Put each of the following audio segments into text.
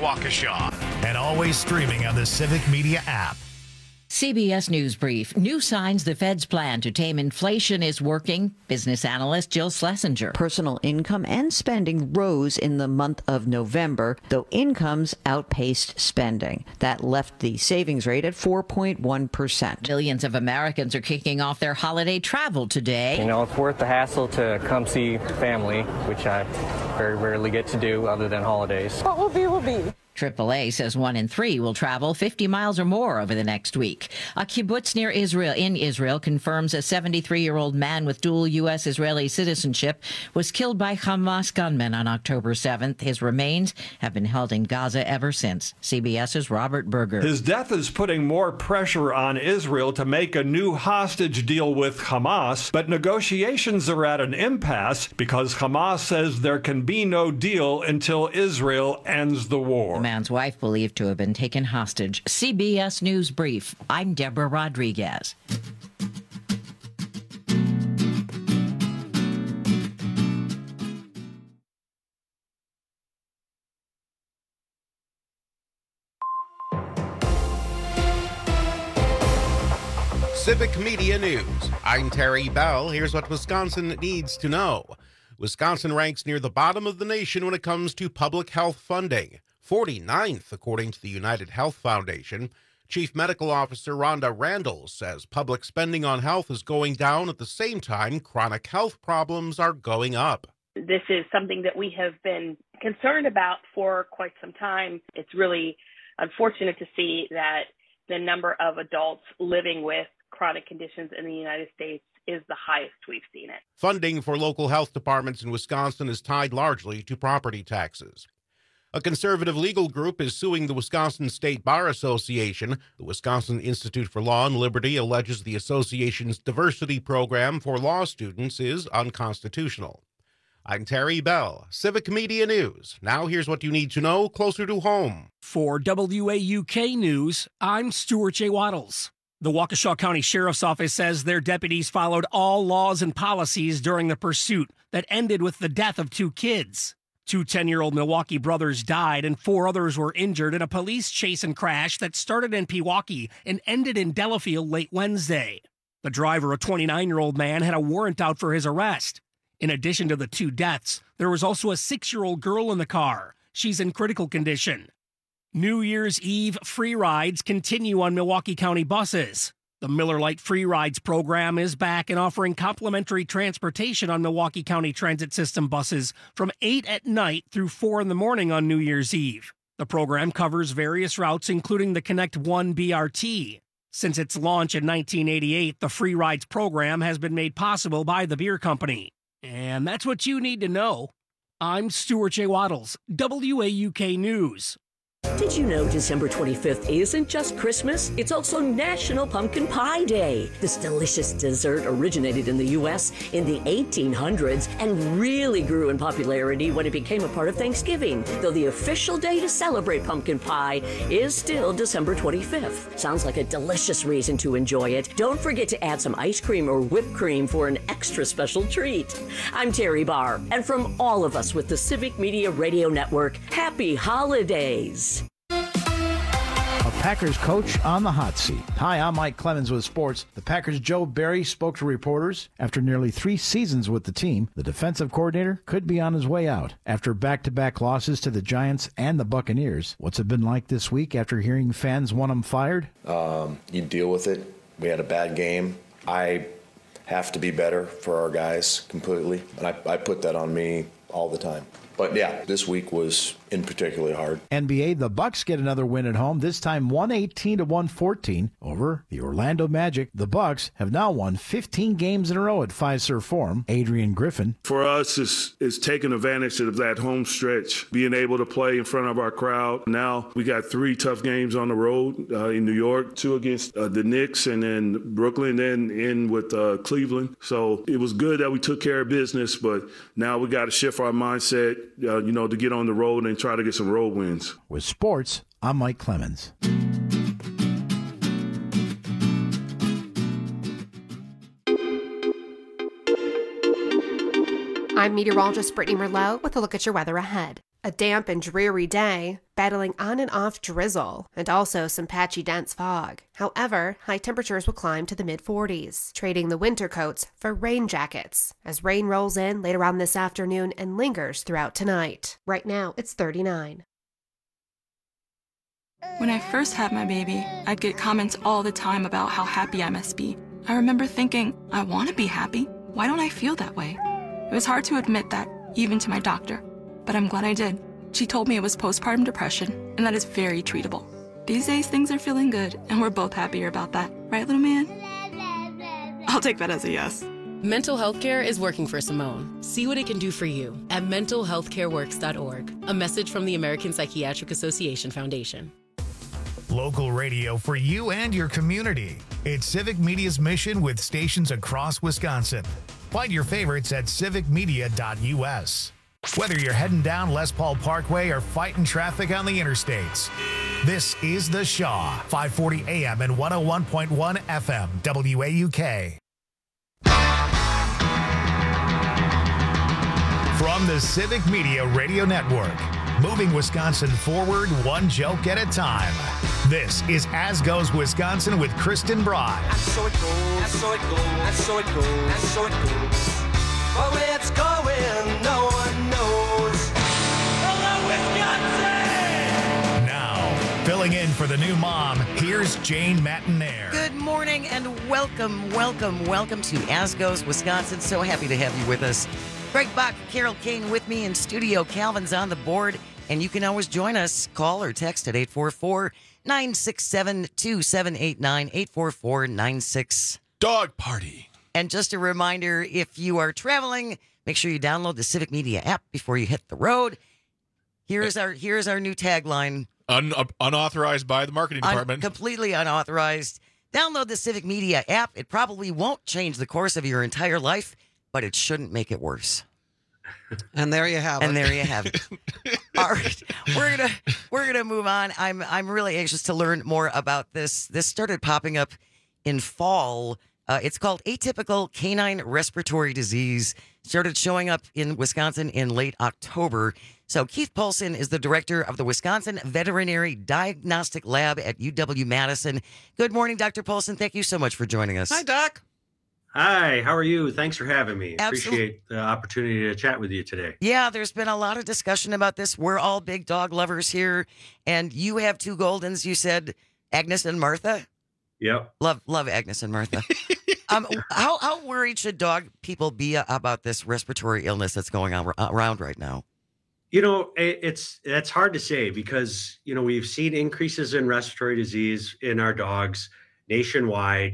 Waukesha. And always streaming on the Civic Media app. CBS News Brief. New signs the Fed's plan to tame inflation is working. Business analyst Jill Schlesinger. Personal income and spending rose in the month of November, though incomes outpaced spending. That left the savings rate at 4.1%. Millions of Americans are kicking off their holiday travel today. You know, it's worth the hassle to come see family, which I very rarely get to do other than holidays. What will be. AAA says 1 in 3 will travel 50 miles or more over the next week. A kibbutz near Israel confirms a 73-year-old man with dual U.S.-Israeli citizenship was killed by Hamas gunmen on October 7th. His remains have been held in Gaza ever since. CBS's Robert Berger. His death is putting more pressure on Israel to make a new hostage deal with Hamas, but negotiations are at an impasse because Hamas says there can be no deal until Israel ends the war. The man's wife believed to have been taken hostage. CBS News Brief. I'm Deborah Rodriguez. Civic Media News. I'm Terry Bell. Here's what Wisconsin needs to know. Wisconsin ranks near the bottom of the nation when it comes to public health funding. 49th, according to the United Health Foundation. Chief Medical Officer Rhonda Randall says public spending on health is going down at the same time chronic health problems are going up. This is something that we have been concerned about for quite some time. It's really unfortunate to see that the number of adults living with chronic conditions in the United States is the highest we've seen it. Funding for local health departments in Wisconsin is tied largely to property taxes. A conservative legal group is suing the Wisconsin State Bar Association. The Wisconsin Institute for Law and Liberty alleges the association's diversity program for law students is unconstitutional. I'm Terry Bell, Civic Media News. Now here's what you need to know closer to home. For WAUK News, I'm Stuart J. Waddles. The Waukesha County Sheriff's Office says their deputies followed all laws and policies during the pursuit that ended with the death of 2 kids. 2 10-year-old Milwaukee brothers died and 4 others were injured in a police chase and crash that started in Pewaukee and ended in Delafield late Wednesday. The driver, a 29-year-old man, had a warrant out for his arrest. In addition to the 2 deaths, there was also a 6-year-old girl in the car. She's in critical condition. New Year's Eve free rides continue on Milwaukee County buses. The Miller Lite Free Rides program is back and offering complimentary transportation on Milwaukee County Transit System buses from 8 at night through 4 in the morning on New Year's Eve. The program covers various routes, including the Connect One BRT. Since its launch in 1988, the Free Rides program has been made possible by the beer company. And that's what you need to know. I'm Stuart J. Waddles, WAUK News. Did you know December 25th isn't just Christmas? It's also National Pumpkin Pie Day. This delicious dessert originated in the U.S. in the 1800s and really grew in popularity when it became a part of Thanksgiving, though the official day to celebrate pumpkin pie is still December 25th. Sounds like a delicious reason to enjoy it. Don't forget to add some ice cream or whipped cream for an extra special treat. I'm Terry Barr, and from all of us with the Civic Media Radio Network, happy holidays. Packers coach on the hot seat. Hi, I'm Mike Clemens with sports. The Packers' Joe Barry spoke to reporters. After nearly 3 seasons with the team, the defensive coordinator could be on his way out. After back-to-back losses to the Giants and the Buccaneers, what's it been like this week after hearing fans want him fired? You deal with it. We had a bad game. I have to be better for our guys completely, and I put that on me all the time. But yeah, this week was in particularly hard. NBA, the Bucks get another win at home, this time 118-114 over the Orlando Magic. The Bucks have now won 15 games in a row at Fiserv Forum. Adrian Griffin. For us, it's taking advantage of that home stretch, being able to play in front of our crowd. Now we got 3 tough games on the road in New York, 2 against the Knicks, and then Brooklyn, and in with Cleveland. So it was good that we took care of business, but now we got to shift our mindset, to get on the road and try to get some road wins. With sports, I'm Mike Clemens. I'm meteorologist Brittany Merlot with a look at your weather ahead. A damp and dreary day, battling on and off drizzle, and also some patchy dense fog. However, high temperatures will climb to the mid-40s, trading the winter coats for rain jackets, as rain rolls in later on this afternoon and lingers throughout tonight. Right now, it's 39. When I first had my baby, I'd get comments all the time about how happy I must be. I remember thinking, I want to be happy. Why don't I feel that way? It was hard to admit that, even to my doctor. But I'm glad I did. She told me it was postpartum depression, and that is very treatable. These days, things are feeling good, and we're both happier about that. Right, little man? I'll take that as a yes. Mental health care is working for Simone. See what it can do for you at mentalhealthcareworks.org. A message from the American Psychiatric Association Foundation. Local radio for you and your community. It's Civic Media's mission with stations across Wisconsin. Find your favorites at civicmedia.us. Whether you're heading down Les Paul Parkway or fighting traffic on the interstates, this is The Shaw, 540 AM and 101.1 FM, WAUK. From the Civic Media Radio Network, moving Wisconsin forward one joke at a time. This is As Goes Wisconsin with Kristen Bride. And so it goes, and so it goes, and so it goes, and so it goes. But where it's going, no one knows. Hello, Wisconsin! Now, filling in for the new mom, here's Jane Matinaire. Good morning and welcome to As Goes Wisconsin. So happy to have you with us. Greg Bach, Carol Kane with me in studio. Calvin's on the board, and you can always join us. Call or text at 844-967-2789, 844-96. Dog Party. And just a reminder, if you are traveling, make sure you download the Civic Media app before you hit the road. Here's our new tagline. Unauthorized by the marketing department. Completely unauthorized. Download the Civic Media app. It probably won't change the course of your entire life, but it shouldn't make it worse. And there you have it. And there you have it. All right, we're gonna move on. I'm really anxious to learn more about this. This started popping up in fall. It's called atypical canine respiratory disease. Started showing up in Wisconsin in late October. So Keith Poulsen is the director of the Wisconsin Veterinary Diagnostic Lab at UW-Madison. Good morning, Dr. Poulsen. Thank you so much for joining us. Hi, Doc. Hi, how are you? Thanks for having me. Absolutely. Appreciate the opportunity to chat with you today. Yeah, there's been a lot of discussion about this. We're all big dog lovers here. And you have two Goldens, you said, Agnes and Martha? Yep. Love Agnes and Martha. How worried should dog people be about this respiratory illness that's going on around right now? You know, that's hard to say because, you know, we've seen increases in respiratory disease in our dogs nationwide,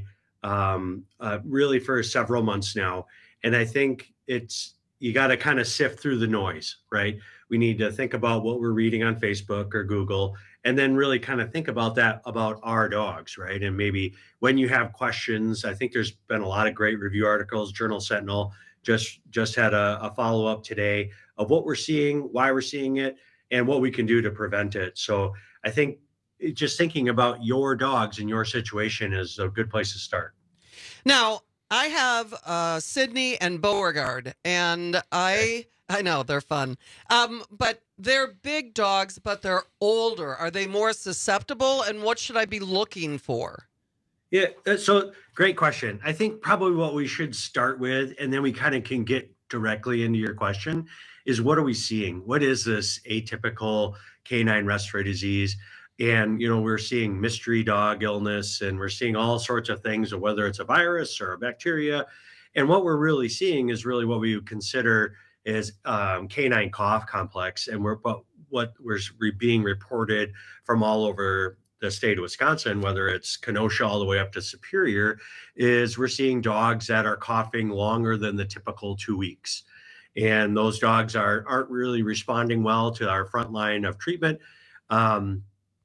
really for several months now. And I think you got to kind of sift through the noise, right? We need to think about what we're reading on Facebook or Google, and then really kind of think about that about our dogs, right? And maybe when you have questions, I think there's been a lot of great review articles. Journal Sentinel just had a follow-up today of what we're seeing, why we're seeing it, and what we can do to prevent it. So I think just thinking about your dogs and your situation is a good place to start. Now, I have Sydney and Beauregard, and I know they're fun, but they're big dogs, but they're older. Are they more susceptible, and what should I be looking for? Yeah, so great question. I think probably what we should start with, and then we kind of can get directly into your question, is what are we seeing? What is this atypical canine respiratory disease? And, you know, we're seeing mystery dog illness, and we're seeing all sorts of things, of whether it's a virus or a bacteria. And what we're really seeing is really what we would consider is canine cough complex. And what we're being reported from all over the state of Wisconsin, whether it's Kenosha all the way up to Superior, is we're seeing dogs that are coughing longer than the typical 2 weeks. And those dogs aren't really responding well to our front line of treatment. And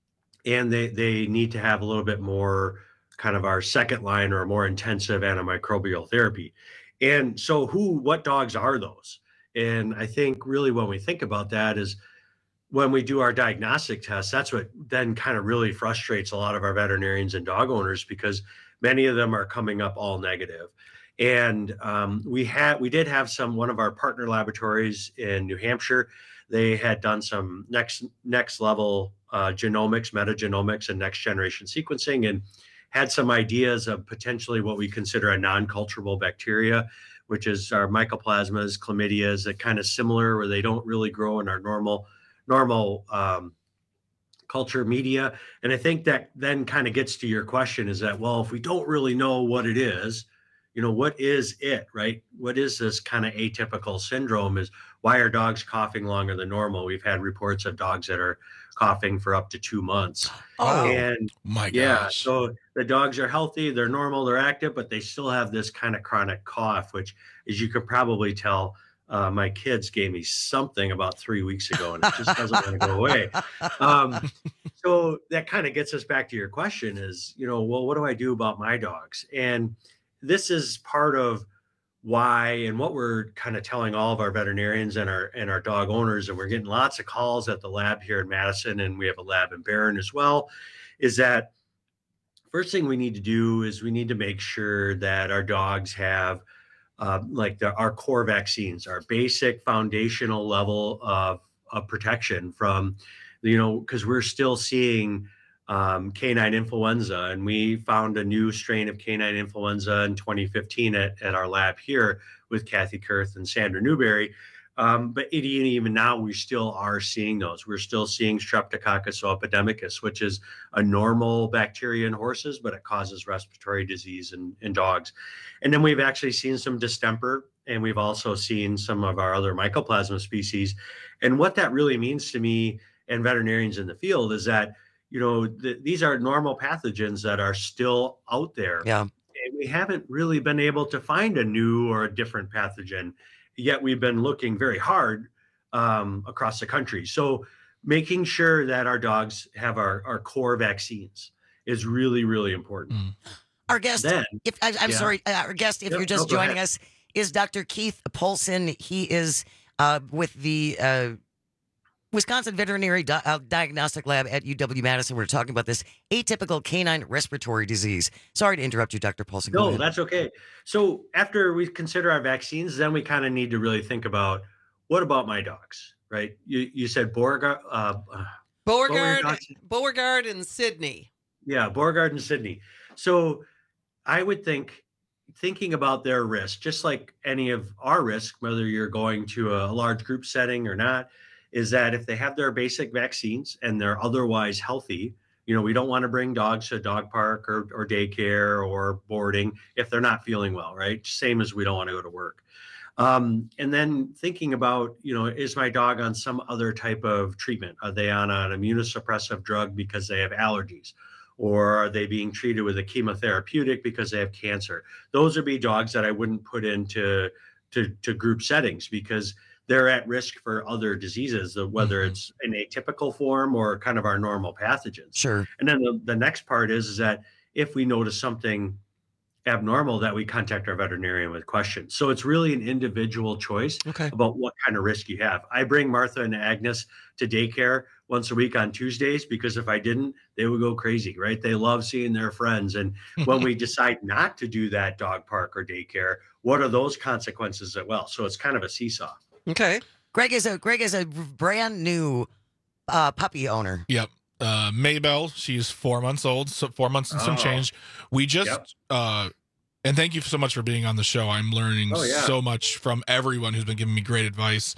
they need to have a little bit more kind of our second line or more intensive antimicrobial therapy. And so what dogs are those? And I think really when we think about that is when we do our diagnostic tests, that's what then kind of really frustrates a lot of our veterinarians and dog owners, because many of them are coming up all negative. And we did have one of our partner laboratories in New Hampshire they had done some next level genomics, metagenomics, and next generation sequencing, and had some ideas of potentially what we consider a non-culturable bacteria, which is our mycoplasmas, chlamydias, that kind of similar, where they don't really grow in our normal culture media. And I think that then kind of gets to your question, is that, well, if we don't really know what it is, what is it, right? What is this kind of atypical syndrome? Is why are dogs coughing longer than normal? We've had reports of dogs that are coughing for up to 2 months. Oh, and my gosh. Yeah, so the dogs are healthy, they're normal, they're active, but they still have this kind of chronic cough, which, as you could probably tell, my kids gave me something about 3 weeks ago, and it just doesn't want to go away. So that kind of gets us back to your question is, well, what do I do about my dogs? And this is part of why, and what we're kind of telling all of our veterinarians and our dog owners, and we're getting lots of calls at the lab here in Madison, and we have a lab in Barron as well, is that first thing we need to do is we need to make sure that our dogs have our core vaccines, our basic foundational level of protection from, because we're still seeing canine influenza, and we found a new strain of canine influenza in 2015 at our lab here with Kathy Kurth and Sandra Newberry. But even now, we still are seeing those. We're still seeing Streptococcus epidemicus, which is a normal bacteria in horses, but it causes respiratory disease in dogs. And then we've actually seen some distemper, and we've also seen some of our other mycoplasma species. And what that really means to me and veterinarians in the field is that, these are normal pathogens that are still out there. Yeah. And we haven't really been able to find a new or a different pathogen, yet we've been looking very hard across the country. So making sure that our dogs have our core vaccines is really, really important. Our guest, our guest, if you're just joining us, is Dr. Keith Polson. He is with the Wisconsin Veterinary Diagnostic Lab at UW-Madison. We're talking about this atypical canine respiratory disease. Sorry to interrupt you, Dr. Polson. No, that's okay. So after we consider our vaccines, then we kind of need to really think about, what about my dogs, right? You said Beauregard and Sydney. Yeah, Beauregard and Sydney. So I would thinking about their risk, just like any of our risk, whether you're going to a large group setting or not, is that if they have their basic vaccines and they're otherwise healthy, we don't want to bring dogs to a dog park or daycare or boarding if they're not feeling well, right? Same as we don't want to go to work. And then thinking about, is my dog on some other type of treatment? Are they on an immunosuppressive drug because they have allergies? Or are they being treated with a chemotherapeutic because they have cancer? Those would be dogs that I wouldn't put into group settings, because they're at risk for other diseases, whether it's an atypical form or kind of our normal pathogens. Sure. And then the next part is that if we notice something abnormal, that we contact our veterinarian with questions. So it's really an individual choice about what kind of risk you have. I bring Martha and Agnes to daycare once a week on Tuesdays, because if I didn't, they would go crazy, right? They love seeing their friends. And when we decide not to do that dog park or daycare, what are those consequences as well? So it's kind of a seesaw. Okay. Greg is a brand new puppy owner. Yep. Maybell, she's 4 months old, so 4 months and some change. We just, and thank you so much for being on the show. I'm learning so much from everyone who's been giving me great advice.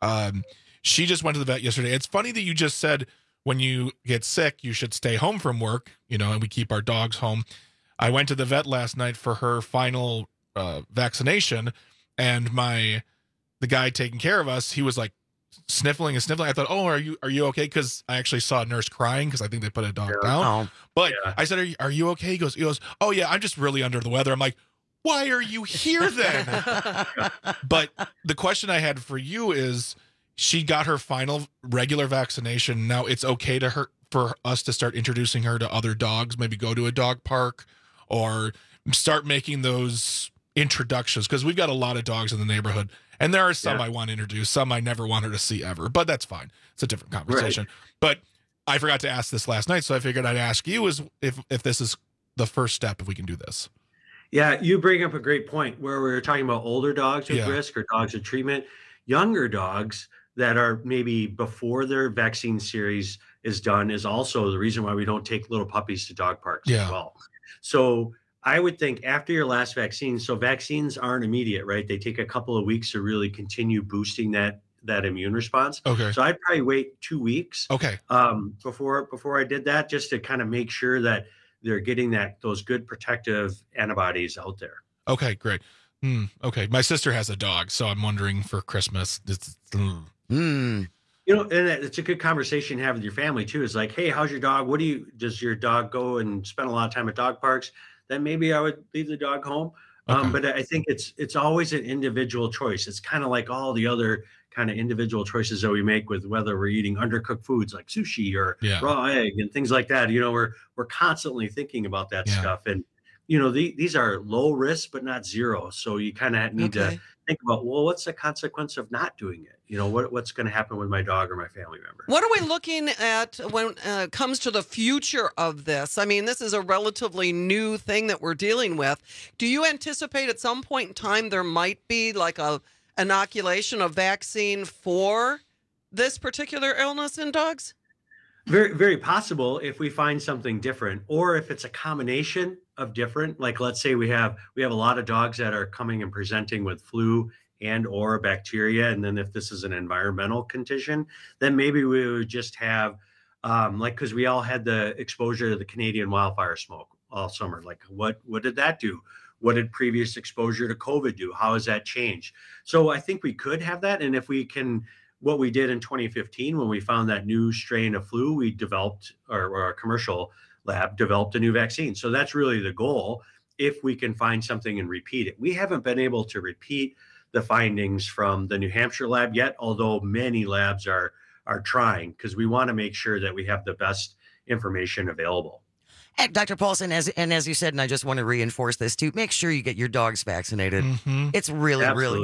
She just went to the vet yesterday. It's funny that you just said when you get sick, you should stay home from work, and we keep our dogs home. I went to the vet last night for her final vaccination, and the guy taking care of us, he was like sniffling. I thought, oh, are you okay? Because I actually saw a nurse crying because I think they put a dog down. But I said, are you okay? He goes, oh yeah, I'm just really under the weather. I'm like, why are you here then? But the question I had for you is, she got her final regular vaccination. Now it's okay for us to start introducing her to other dogs, maybe go to a dog park or start making those introductions, because we've got a lot of dogs in the neighborhood, and there are some I want to introduce, some I never want her to see ever, but that's fine. It's a different conversation. Right. But I forgot to ask this last night, so I figured I'd ask you if this is the first step, if we can do this. Yeah, you bring up a great point where we were talking about older dogs with risk or dogs with treatment. Younger dogs, that are maybe before their vaccine series is done is also the reason why we don't take little puppies to dog parks as well. So I would think after your last vaccine, so vaccines aren't immediate, right? They take a couple of weeks to really continue boosting that immune response. Okay. So I'd probably wait 2 weeks. Okay. Before I did that, just to kind of make sure that they're getting those good protective antibodies out there. Okay, great. Okay. My sister has a dog, so I'm wondering for Christmas. You know, and it's a good conversation to have with your family too. It's like, hey, how's your dog? Does your dog go and spend a lot of time at dog parks? Then maybe I would leave the dog home. Okay. But I think it's always an individual choice. It's kind of like all the other kind of individual choices that we make with whether we're eating undercooked foods like sushi or raw egg and things like that. You know, we're constantly thinking about that stuff. And, you know, these are low risk, but not zero. So you kind of need to think about, well, what's the consequence of not doing it? You know, what's going to happen with my dog or my family member? What are we looking at when it comes to the future of this? I mean, this is a relatively new thing that we're dealing with. Do you anticipate at some point in time there might be like a inoculation, a vaccine for this particular illness in dogs? Very, very possible if we find something different, or if it's a combination of different. Like, let's say we have a lot of dogs that are coming and presenting with flu and or bacteria, and then if this is an environmental condition, then maybe we would just have because we all had the exposure to the Canadian wildfire smoke all summer. Like, what did that do? What did previous exposure to COVID do? How has that changed? So I think we could have that, and if we can. What we did in 2015 when we found that new strain of flu, we developed, or our commercial lab developed a new vaccine. So that's really the goal, if we can find something and repeat it. We haven't been able to repeat the findings from the New Hampshire lab yet, although many labs are trying, because we want to make sure that we have the best information available. And Dr. Paulson, as you said, and I just want to reinforce this too, make sure you get your dogs vaccinated. Mm-hmm. It's really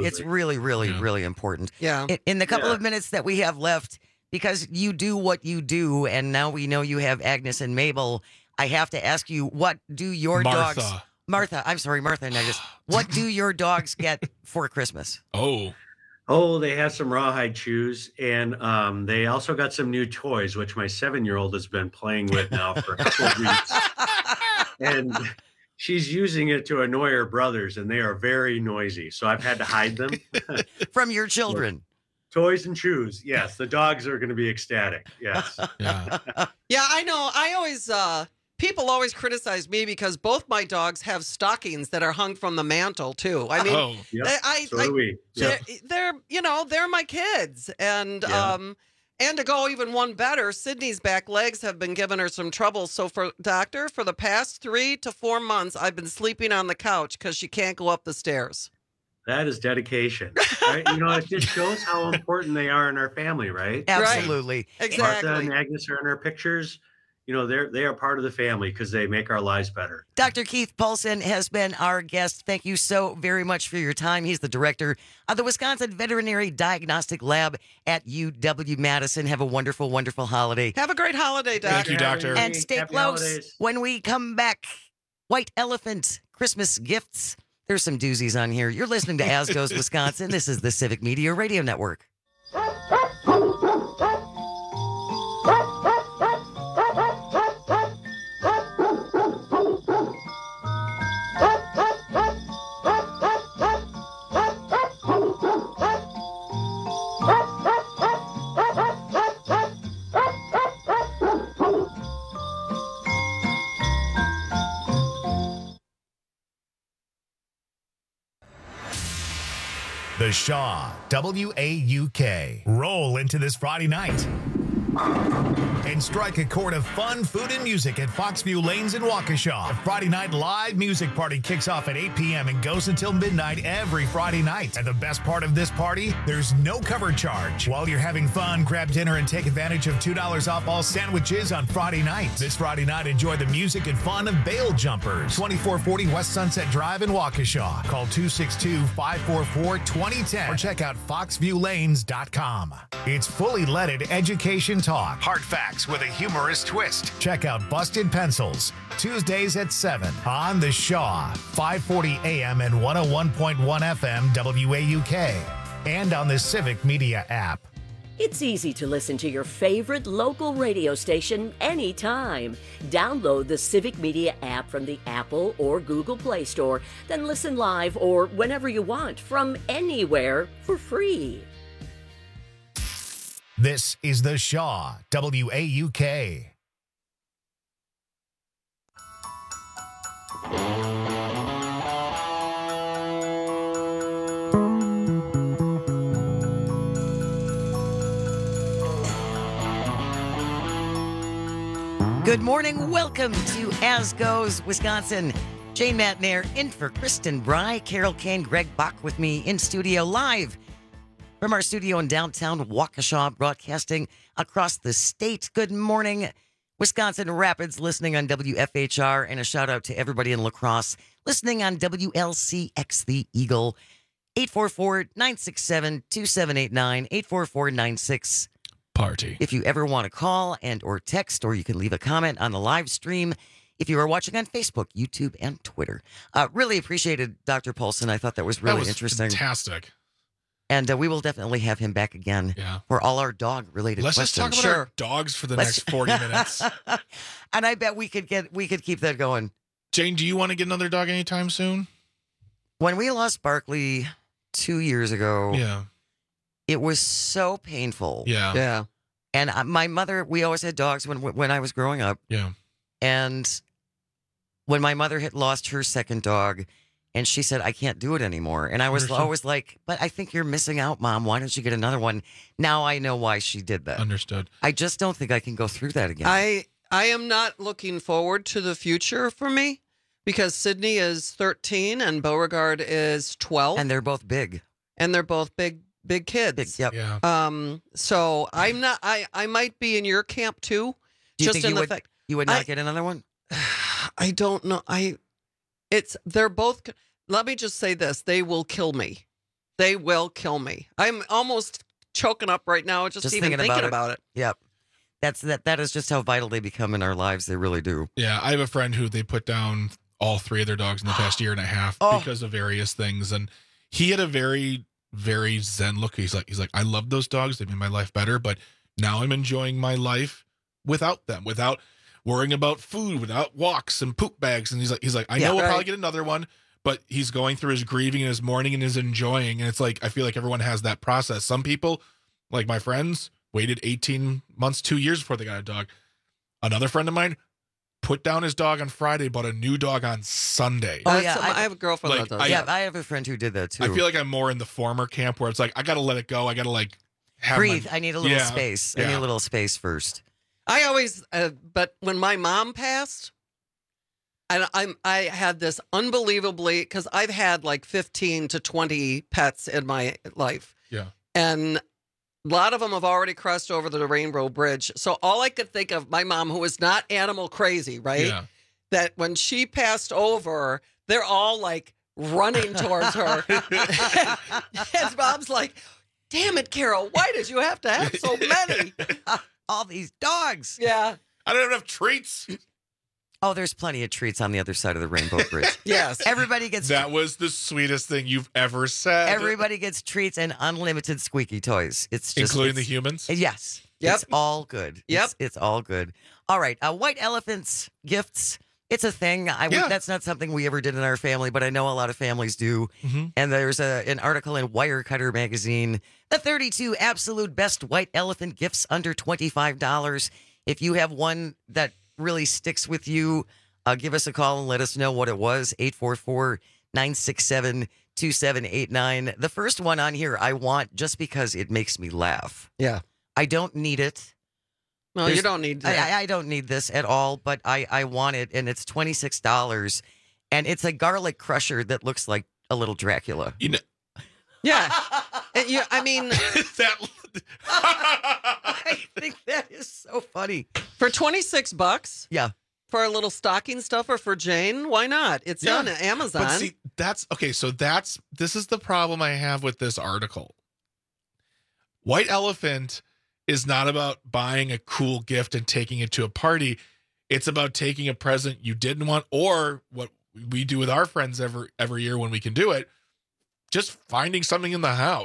important. Yeah. In the couple of minutes that we have left, because you do what you do, and now we know you have Agnes and Mabel, I have to ask you, what do your dogs... Martha, I'm sorry, Martha and Agnes. What do your dogs get for Christmas? Oh, they have some rawhide chews, and they also got some new toys, which my 7-year-old has been playing with now for a couple of weeks. And she's using it to annoy her brothers, and they are very noisy. So I've had to hide them. From your children. Toys and chews. Yes, the dogs are going to be ecstatic. Yes. Yeah, I know. I always... People always criticize me because both my dogs have stockings that are hung from the mantle too. I mean, so do we. Yep. They're my kids, and to go even one better, Sydney's back legs have been giving her some trouble. So for the past 3 to 4 months, I've been sleeping on the couch because she can't go up the stairs. That is dedication. Right? It just shows how important they are in our family, right? Absolutely, exactly. Martha and Agnes are in our pictures. They are part of the family because they make our lives better. Dr. Keith Paulson has been our guest. Thank you so very much for your time. He's the director of the Wisconsin Veterinary Diagnostic Lab at UW-Madison. Have a wonderful, wonderful holiday. Have a great holiday, Doctor. Thank you, Doctor. And stay Happy close. holidays. When we come back, White Elephant Christmas gifts. There's some doozies on here. You're listening to As Goes Wisconsin. This is the Civic Media Radio Network. The Shaw, WAUK. Roll into this Friday night and strike a chord of fun, food, and music at Foxview Lanes in Waukesha. The Friday night live music party kicks off at 8 p.m. and goes until midnight every Friday night. And the best part of this party, there's no cover charge. While you're having fun, grab dinner and take advantage of $2 off all sandwiches on Friday nights. This Friday night, enjoy the music and fun of Bail Jumpers. 2440 West Sunset Drive in Waukesha. Call 262-544-2010 or check out foxviewlanes.com. It's fully leaded education talk. Hard facts with a humorous twist. Check out Busted Pencils, Tuesdays at 7 on The Shaw, 540 AM and 101.1 FM WAUK, and on the Civic Media app. It's easy to listen to your favorite local radio station anytime. Download the Civic Media app from the Apple or Google Play Store, then listen live or whenever you want from anywhere for free. This is The Shaw, WAUK. Good morning. Welcome to As Goes Wisconsin. Jane Matnair in for Kristen Bry, Carol Kane, Greg Bach with me in studio live from our studio in downtown Waukesha, broadcasting across the state. Good morning, Wisconsin Rapids, listening on WFHR, and a shout out to everybody in La Crosse listening on WLCX The Eagle. 844-967-2789, 844-96 Party. If you ever want to call and or text, or you can leave a comment on the live stream if you are watching on Facebook, YouTube, and Twitter. Really appreciated Dr. Paulson. I thought that was really interesting. Fantastic. And we will definitely have him back again for all our dog-related questions. Let's just talk about our dogs for the next 40 minutes. And I bet we could keep that going. Jane, do you want to get another dog anytime soon? When we lost Barkley 2 years ago, it was so painful. Yeah. And my mother, we always had dogs when I was growing up. Yeah. And when my mother had lost her second dog, and she said, I can't do it anymore. And I was always like, but I think you're missing out, Mom. Why don't you get another one? Now I know why she did that. Understood. I just don't think I can go through that again. I am not looking forward to the future for me because Sydney is 13 and Beauregard is 12. And they're both big. And they're both big kids. Yep. Yeah. So I'm not, I might be in your camp too. Do you just think in the fact you would not get another one? I don't know. They're both, let me just say this. They will kill me. They will kill me. I'm almost choking up right now just even thinking about it. Yep. That is just how vital they become in our lives. They really do. Yeah. I have a friend who they put down all three of their dogs in the past year and a half because of various things. And he had a very, very zen look. He's like, I love those dogs. They made my life better, but now I'm enjoying my life without them, without worrying about food, without walks and poop bags. And he's like, I know we'll probably get another one, but he's going through his grieving and his mourning and his enjoying. And it's like, I feel like everyone has that process. Some people, like my friends, waited 18 months, 2 years before they got a dog. Another friend of mine put down his dog on Friday, bought a new dog on Sunday. Oh, yeah. I have a girlfriend that does. I have a friend who did that too. I feel like I'm more in the former camp where it's like, I got to let it go. I got to breathe. I need a little space. I need a little space first. I always, but when my mom passed, and I had this unbelievably, because I've had like 15 to 20 pets in my life. Yeah. And a lot of them have already crossed over the Rainbow Bridge. So all I could think of, my mom, who was not animal crazy, right? Yeah. That when she passed over, they're all like running towards her. And Mom's like, damn it, Carol, why did you have to have so many? All these dogs. Yeah. I don't have enough treats. Oh, there's plenty of treats on the other side of the Rainbow Bridge. Yes. Everybody gets... That was the sweetest thing you've ever said. Everybody gets treats and unlimited squeaky toys. It's just... Including the humans? Yes. Yep. It's all good. Yep. It's all good. All right. White elephants gifts. It's a thing. That's not something we ever did in our family, but I know a lot of families do. Mm-hmm. And there's an article in Wirecutter magazine, the 32 absolute best white elephant gifts under $25. If you have one that really sticks with you, give us a call and let us know what it was. 844-967-2789. The first one on here I want just because it makes me laugh. Yeah. I don't need it. No, you don't need that. I don't need this at all, but I want it, and it's $26. And it's a garlic crusher that looks like a little Dracula. You know, yeah. I mean, I think that is so funny. For $26? Yeah. For a little stocking stuffer for Jane? Why not? It's on Amazon. But see, that's okay. So this is the problem I have with this article. White elephant is not about buying a cool gift and taking it to a party. It's about taking a present you didn't want, or what we do with our friends every year when we can do it, just finding something in the house.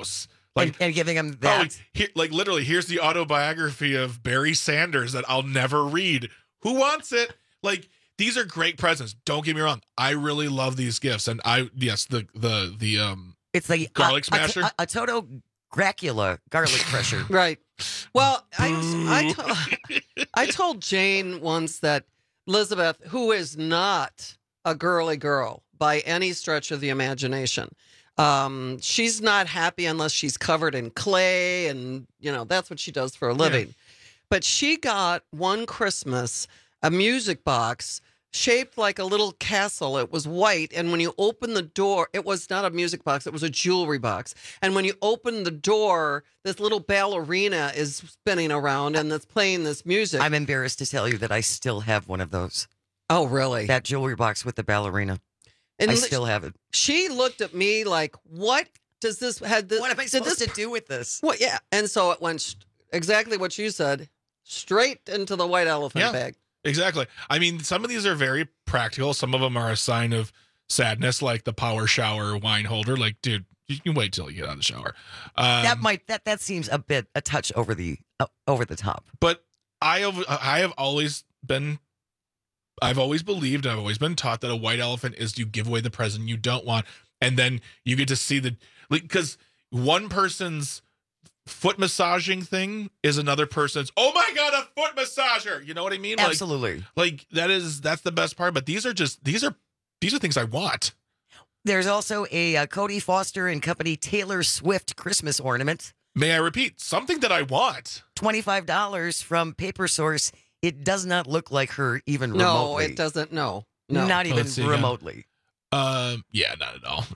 and giving him that. Literally, here's the autobiography of Barry Sanders that I'll never read. Who wants it? Like, these are great presents. Don't get me wrong. I really love these gifts, and it's the it's the garlic smasher, a Toto Gracula garlic crusher. Right. Well, I told Jane once that Elizabeth, who is not a girly girl by any stretch of the imagination, she's not happy unless she's covered in clay, and that's what she does for a living. Yeah. But she got one Christmas a music box shaped like a little castle. It was white, and when you open the door, it was not a music box, it was a jewelry box. And when you open the door, this little ballerina is spinning around and it's playing this music. I'm embarrassed to tell you that I still have one of those. Oh, really? That jewelry box with the ballerina. And I still have it. She looked at me like, what does this have? What am I supposed to do with this? Well, yeah. And so it went exactly what you said, straight into the white elephant bag. Exactly. I mean, some of these are very practical. Some of them are a sign of sadness, like the power shower wine holder. Like, dude, you can wait till you get out of the shower. That seems a touch over the top. But I've always believed, I've always been taught that a white elephant is you give away the present you don't want, and then you get to see because one person's foot massaging thing is another person's, oh my God, a foot massager. You know what I mean? Absolutely. That's the best part. But these are things I want. There's also a Cody Foster and Company Taylor Swift Christmas ornament. May I repeat, something that I want. $25 from Paper Source. It does not look like her even remotely. No, it doesn't. No. Not even remotely. Yeah, not at all.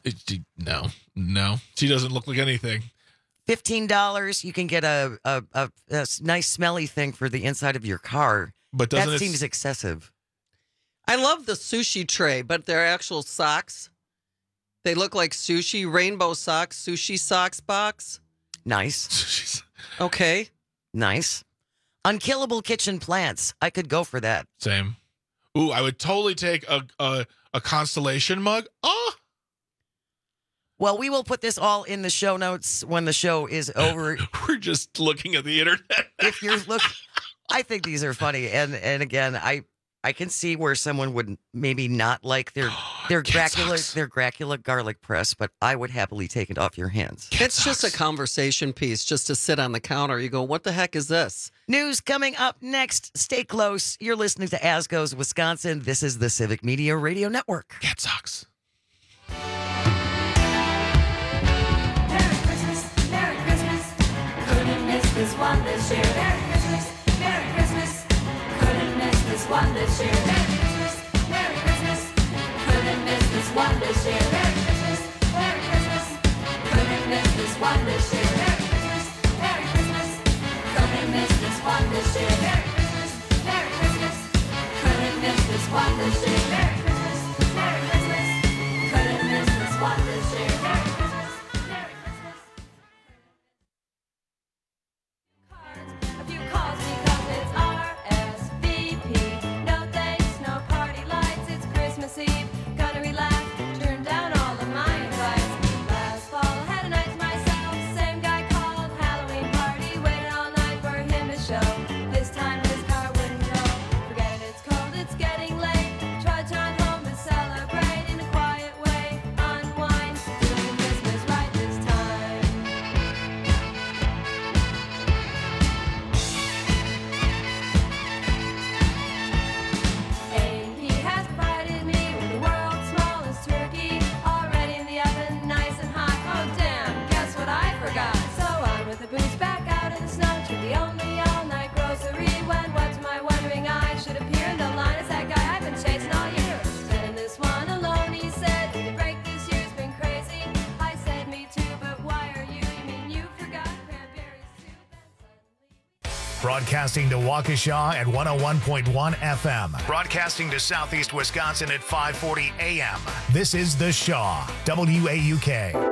No. She doesn't look like anything. $15, you can get a nice smelly thing for the inside of your car. But that seems excessive. I love the sushi tray, but they're actual socks. They look like sushi, rainbow socks, sushi socks box. Nice. Okay. Nice. Unkillable kitchen plants. I could go for that. Same. Ooh, I would totally take a Constellation mug. Oh. Well, we will put this all in the show notes when the show is over. We're just looking at the internet. If you're I think these are funny, and again, I can see where someone would maybe not like their Gracula garlic press, but I would happily take it off your hands. It's just a conversation piece, just to sit on the counter. You go, what the heck is this? News coming up next. Stay close. You're listening to As Goes Wisconsin. This is the Civic Media Radio Network. Cat socks. This one this year. Merry Christmas, Merry Christmas. Couldn't miss this one this year. Merry Christmas, Merry Christmas. Couldn't miss this one this year. Merry Christmas, Merry Christmas. Couldn't miss this one this year. Merry Christmas, Merry Christmas. Couldn't miss this one this year. Merry Christmas, Merry Christmas. Couldn't miss this one this year. Merry Christmas, Merry Christmas. Couldn't miss this one this year. Merry Christmas, Merry Christmas. Gonna relax, turn down all of my invites. Last fall, had a night to myself. Same guy called, Halloween party. Waited all night for him to show. This time his car wouldn't go. Forget it, it's cold, it's getting late. Try to turn home to celebrate in a quiet way. Unwind, doing Christmas right this time. He has provided me with the world's smallest turkey, already in the oven, nice and hot. Oh damn, guess what I forgot? So on with the boots, back out in the snow to the only all-night grocery. When what to my wondering eyes should appear in the line is that guy I've been chasing all year. Spending this one alone, he said. The break this year's been crazy. I said me too, but why are you? You mean you forgot cranberries too? Broadcasting to Waukesha at 101.1 FM. Broadcasting to Southeast Wisconsin at 540 AM. This is The Shaw, WAUK.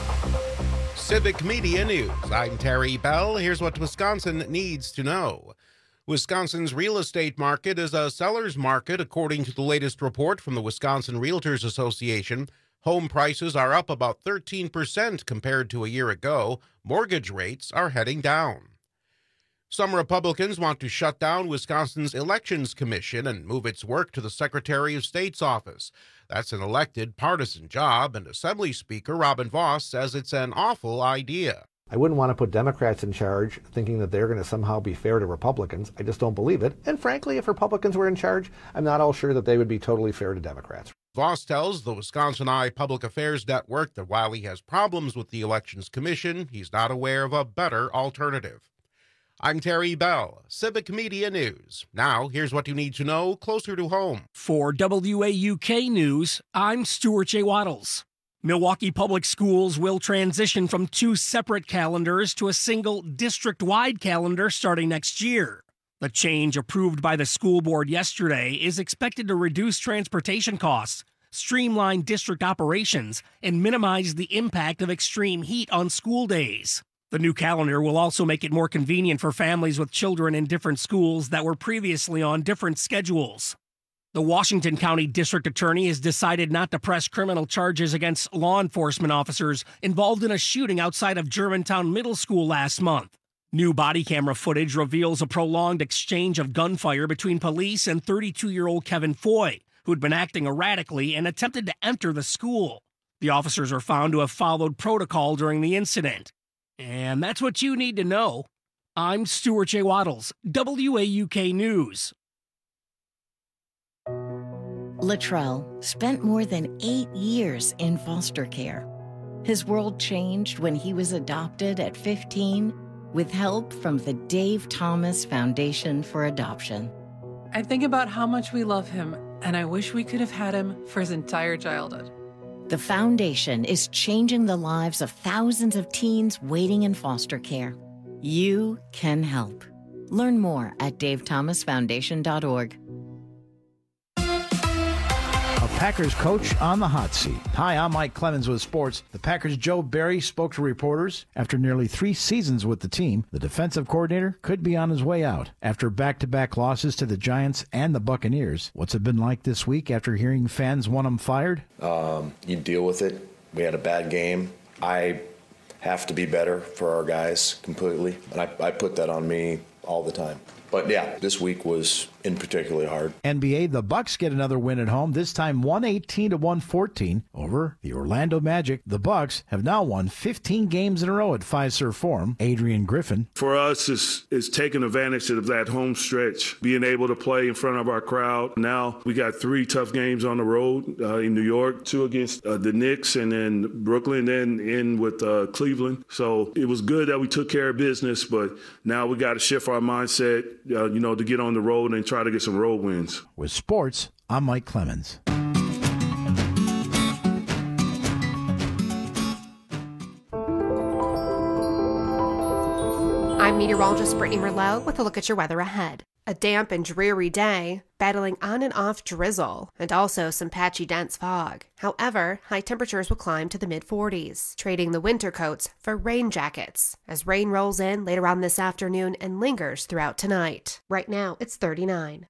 Civic Media News. I'm Terry Bell. Here's what Wisconsin needs to know. Wisconsin's real estate market is a seller's market, according to the latest report from the Wisconsin Realtors Association. Home prices are up about 13% compared to a year ago. Mortgage rates are heading down. Some Republicans want to shut down Wisconsin's Elections Commission and move its work to the Secretary of State's office. That's an elected partisan job, and Assembly Speaker Robin Vos says it's an awful idea. I wouldn't want to put Democrats in charge thinking that they're going to somehow be fair to Republicans. I just don't believe it. And frankly, if Republicans were in charge, I'm not all sure that they would be totally fair to Democrats. Vos tells the Wisconsin Eye Public Affairs Network that while he has problems with the Elections Commission, he's not aware of a better alternative. I'm Terry Bell, Civic Media News. Now, here's what you need to know closer to home. For WAUK News, I'm Stuart J. Waddles. Milwaukee Public Schools will transition from 2 separate calendars to a single district-wide calendar starting next year. The change approved by the school board yesterday is expected to reduce transportation costs, streamline district operations, and minimize the impact of extreme heat on school days. The new calendar will also make it more convenient for families with children in different schools that were previously on different schedules. The Washington County District Attorney has decided not to press criminal charges against law enforcement officers involved in a shooting outside of Germantown Middle School last month. New body camera footage reveals a prolonged exchange of gunfire between police and 32-year-old Kevin Foy, who'd been acting erratically and attempted to enter the school. The officers are found to have followed protocol during the incident. And that's what you need to know. I'm Stuart J. Waddles, WAUK News. Latrell spent more than 8 years in foster care. His world changed when he was adopted at 15 with help from the Dave Thomas Foundation for Adoption. I think about how much we love him, and I wish we could have had him for his entire childhood. The foundation is changing the lives of thousands of teens waiting in foster care. You can help. Learn more at davethomasfoundation.org. Packers coach on the hot seat. Hi, I'm Mike Clemens with sports. The Packers' Joe Barry spoke to reporters. After nearly 3 seasons with the team, the defensive coordinator could be on his way out. After back-to-back losses to the Giants and the Buccaneers, what's it been like this week after hearing fans want him fired? You deal with it. We had a bad game. I have to be better for our guys completely, and I put that on me all the time. But yeah, this week was in particularly hard. NBA, the Bucks get another win at home, this time 118-114 over the Orlando Magic. The Bucks have now won 15 games in a row at Fiserv Forum. Adrian Griffin. For us, it's taking advantage of that home stretch, being able to play in front of our crowd. Now we got 3 tough games on the road in New York, 2 against the Knicks, and then Brooklyn, then in with Cleveland. So it was good that we took care of business, but now we got to shift our mindset, to get on the road and try to get some road wins. With sports, I'm Mike Clemens. I'm meteorologist Brittany Merlot with a look at your weather ahead. A damp and dreary day, battling on and off drizzle, and also some patchy dense fog. However, high temperatures will climb to the mid-40s, trading the winter coats for rain jackets, as rain rolls in later on this afternoon and lingers throughout tonight. Right now, it's 39.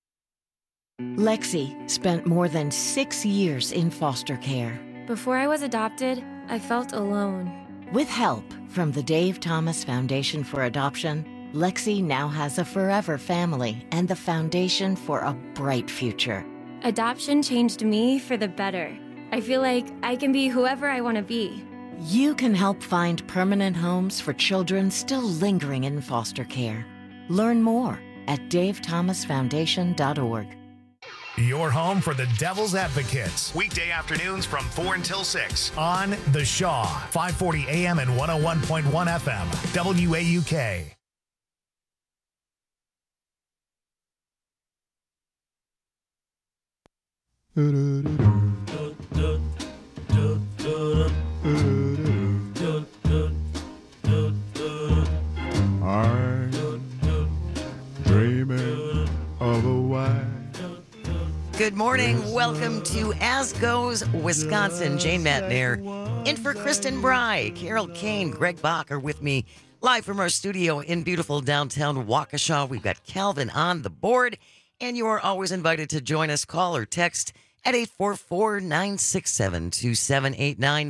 Lexi spent more than 6 years in foster care. Before I was adopted, I felt alone. With help from the Dave Thomas Foundation for Adoption, Lexi now has a forever family and the foundation for a bright future. Adoption changed me for the better. I feel like I can be whoever I want to be. You can help find permanent homes for children still lingering in foster care. Learn more at davethomasfoundation.org. Your home for the Devil's Advocates. Weekday afternoons from 4 until 6 on The Shaw, 540 AM and 101.1 FM, WAUK. I'm dreaming of a wife. Good morning. Welcome to As Goes Wisconsin. Jane Matnair in for Kristen Bry. Carol Kane, Greg Bach are with me. Live from our studio in beautiful downtown Waukesha, we've got Calvin on the board, and you are always invited to join us. Call or text at 844-967-2789,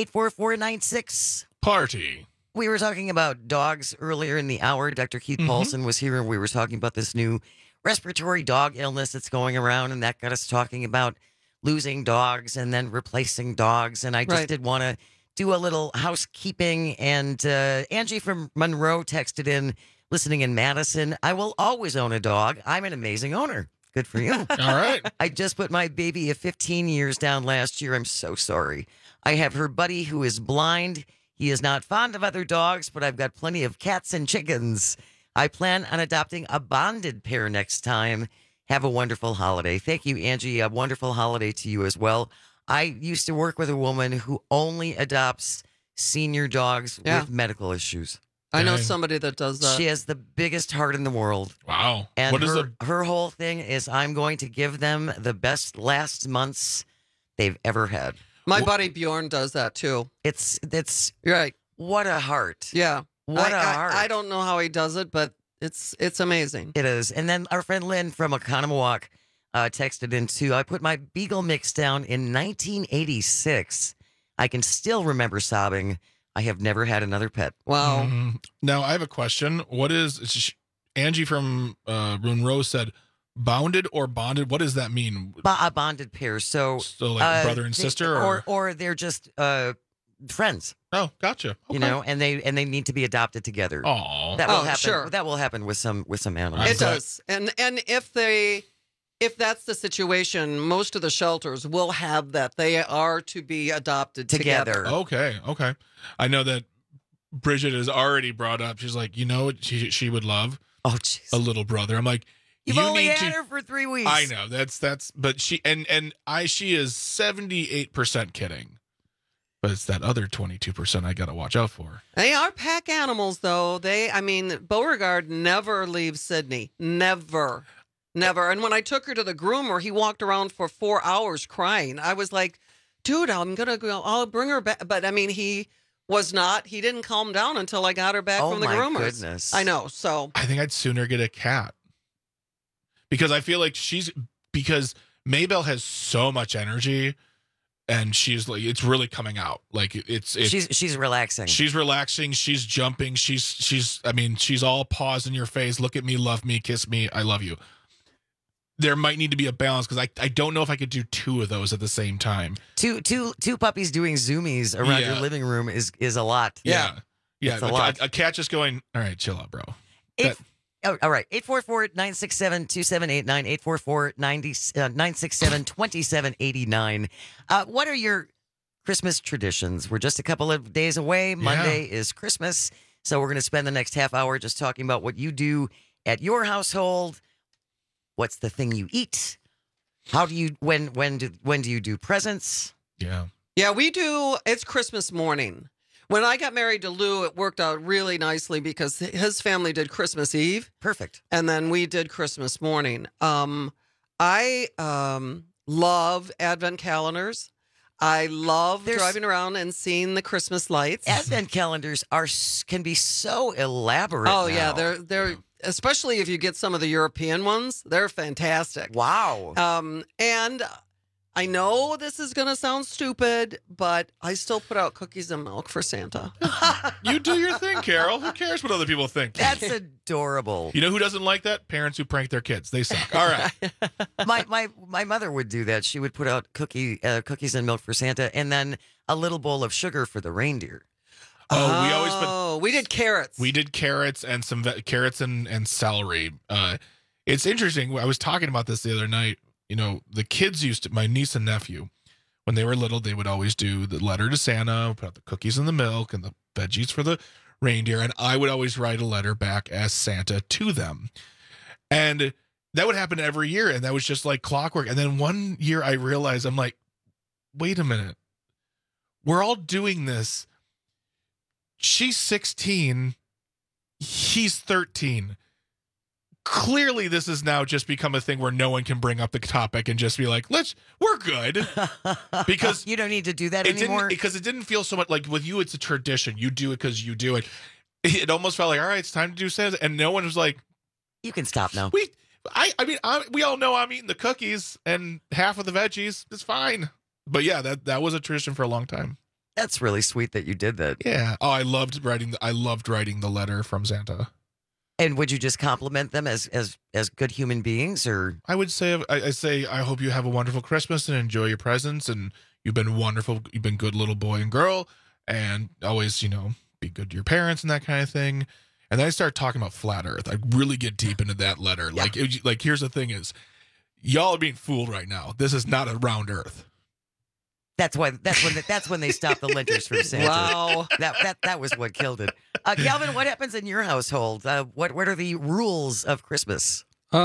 844-96. Party. We were talking about dogs earlier in the hour. Dr. Keith Paulson was here, and we were talking about this new respiratory dog illness that's going around, and that got us talking about losing dogs and then replacing dogs. And I just did want to do a little housekeeping. And Angie from Monroe texted in, listening in Madison, I will always own a dog. I'm an amazing owner. Good for you. All right. I just put my baby of 15 years down last year. I'm so sorry. I have her buddy who is blind. He is not fond of other dogs, but I've got plenty of cats and chickens. I plan on adopting a bonded pair next time. Have a wonderful holiday. Thank you, Angie. A wonderful holiday to you as well. I used to work with a woman who only adopts senior dogs with medical issues. I know somebody that does that. She has the biggest heart in the world. Wow. And What is her whole thing is I'm going to give them the best last months they've ever had. My buddy Bjorn does that too. It's You're right. What a heart. Yeah. What a heart. I don't know how he does it, but it's amazing. It is. And then our friend Lynn from Oconomowoc texted in too. I put my Beagle mix down in 1986. I can still remember sobbing. I have never had another pet. Wow. Now, I have a question. What is Angie from Monroe said, bounded or bonded? What does that mean? A bonded pair. So like brother and sister? Or they're just friends. Oh, gotcha. Okay. You know, and they need to be adopted together. Oh, that will happen. Sure. That will happen with some animals. It does. And if that's the situation, most of the shelters will have that. They are to be adopted together. Okay. I know that Bridget has already brought up. She's like, you know what she would love? Oh, jeez. A little brother. I'm like, You've only had her for 3 weeks. I know but she she is 78% kidding. But it's that other 22% I got to watch out for. They are pack animals, though. Beauregard never leaves Sydney. Never. And when I took her to the groomer, he walked around for 4 hours crying. I was like, dude, I'm going to go. I'll bring her back. But he was not. He didn't calm down until I got her back from the groomers. Oh, my goodness. I know. So I think I'd sooner get a cat. Because I feel like because Maybelle has so much energy. And she's like, it's really coming out. Like she's relaxing. She's relaxing. She's jumping. She's all paws in your face. Look at me, love me, kiss me. I love you. There might need to be a balance because I don't know if I could do 2 of those at the same time. Two puppies doing zoomies around your living room is a lot. Yeah. It's a lot. A cat just going, all right, chill out, bro. All right. 844-967-2789, 844-967-2789. What are your Christmas traditions? We're just a couple of days away. Monday is Christmas. So we're going to spend the next half hour just talking about what you do at your household. What's the thing you eat? How do you, when do you do presents? Yeah. Yeah, we do. It's Christmas morning. When I got married to Lou, it worked out really nicely because his family did Christmas Eve. Perfect. And then we did Christmas morning. I love Advent calendars. I love driving around and seeing the Christmas lights. Advent calendars can be so elaborate. Oh, now. yeah. They're especially if you get some of the European ones. They're fantastic. Wow. And I know this is going to sound stupid, but I still put out cookies and milk for Santa. You do your thing, Carol. Who cares what other people think? That's adorable. You know who doesn't like that? Parents who prank their kids. They suck. All right. My mother would do that. She would put out cookies and milk for Santa and then a little bowl of sugar for the reindeer. We did carrots. We did carrots and some carrots and celery. It's interesting. I was talking about this the other night. You know, the kids my niece and nephew, when they were little, they would always do the letter to Santa, put out the cookies and the milk and the veggies for the reindeer. And I would always write a letter back as Santa to them. And that would happen every year. And that was just like clockwork. And then one year I realized, I'm like, wait a minute. We're all doing this. She's 16. He's 13. Clearly, this has now just become a thing where no one can bring up the topic and just be like, we're good. Because you don't need to do that anymore. Because it didn't feel so much like with you, it's a tradition. You do it because you do it. it almost felt like, all right, it's time to do Santa, and no one was like, "You can stop now." We all know I'm eating the cookies and half of the veggies. It's fine. But yeah, that was a tradition for a long time. That's really sweet that you did that. Yeah. Oh, I loved writing the letter from Santa. And would you just compliment them as good human beings, or? I would say, I hope you have a wonderful Christmas and enjoy your presents, and you've been wonderful. You've been good little boy and girl, and always, be good to your parents and that kind of thing. And then I start talking about flat Earth. I really get deep into that letter. Yeah. Like here's the thing: is y'all are being fooled right now. This is not a round Earth. That's when they stopped the linters from Santa. Wow, that was what killed it. Calvin, what happens in your household? What are the rules of Christmas?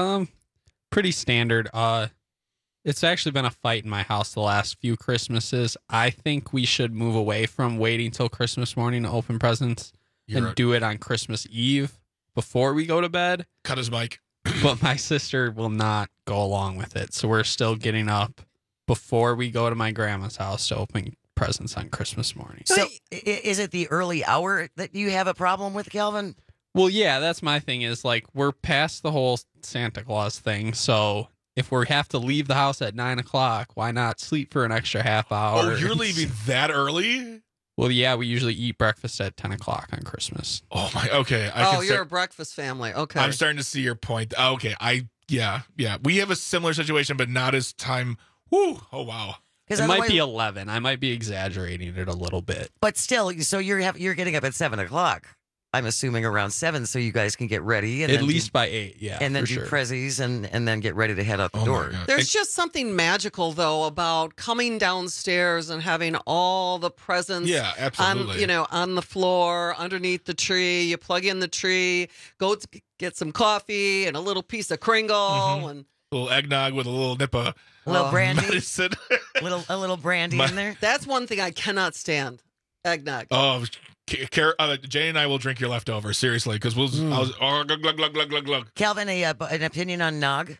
Pretty standard. It's actually been a fight in my house the last few Christmases. I think we should move away from waiting till Christmas morning to open presents and do it on Christmas Eve before we go to bed. Cut his mic. But my sister will not go along with it, so we're still getting up before we go to my grandma's house to open presents on Christmas morning. So is it the early hour that you have a problem with, Calvin? Well, yeah, that's my thing is we're past the whole Santa Claus thing. So if we have to leave the house at 9 o'clock, why not sleep for an extra half hour? Oh, you're leaving that early? Well, yeah, we usually eat breakfast at 10 o'clock on Christmas. Oh, my. Okay. You're a breakfast family. Okay. I'm starting to see your point. Okay. Yeah. We have a similar situation, but not as time. Woo. Oh, wow. It might be 11. I might be exaggerating it a little bit. But still, so you're getting up at 7 o'clock. I'm assuming around 7, so you guys can get ready. And at least by 8, yeah. And then do prezzies and then get ready to head out the door. There's just something magical, though, about coming downstairs and having all the presents on the floor, underneath the tree. You plug in the tree, go get some coffee and a little piece of Kringle and a little eggnog with a little nip of brandy. Medicine. a little brandy in there. That's one thing I cannot stand. Eggnog. Oh, Jay and I will drink your leftovers, seriously, because glug, glug, glug, glug, glug, glug. Calvin, an opinion on nog?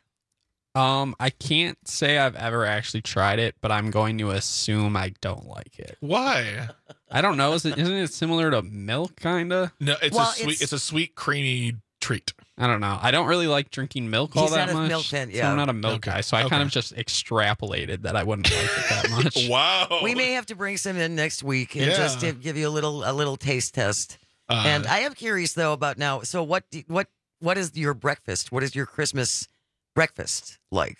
I can't say I've ever actually tried it, but I'm going to assume I don't like it. Why? I don't know. Isn't it similar to milk, kind of? No, it's a sweet, creamy treat. I don't know. I don't really like drinking milk all that much. Milk fan, yeah. So I'm not a milk guy, so I kind of just extrapolated that I wouldn't like it that much. Wow. We may have to bring some in next week and just to give you a little taste test. And I am curious though about now. So what is your breakfast? What is your Christmas breakfast like?